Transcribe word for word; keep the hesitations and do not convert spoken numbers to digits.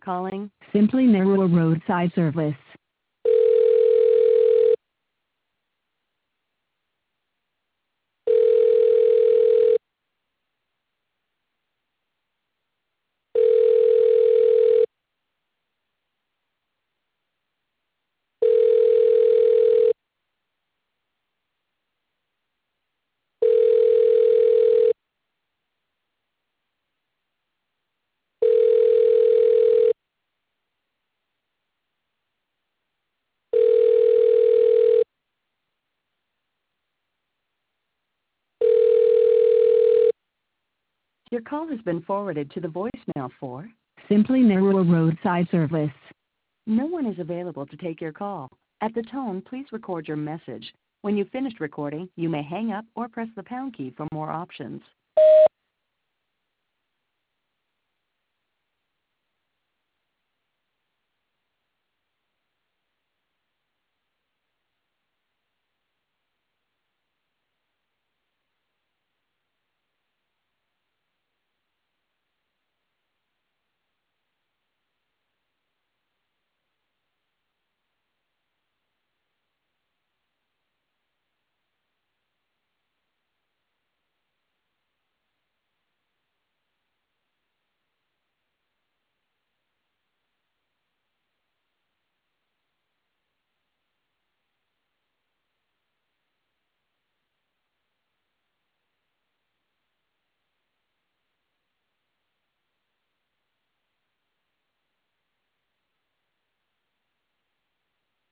Calling Simply Narrow Roadside Service. Your call has been forwarded to the voicemail for Simply Narrow Roadside Service. no one is available to take your call. At the tone, please record your message. When you've finished recording, you may hang up or press the pound key for more options.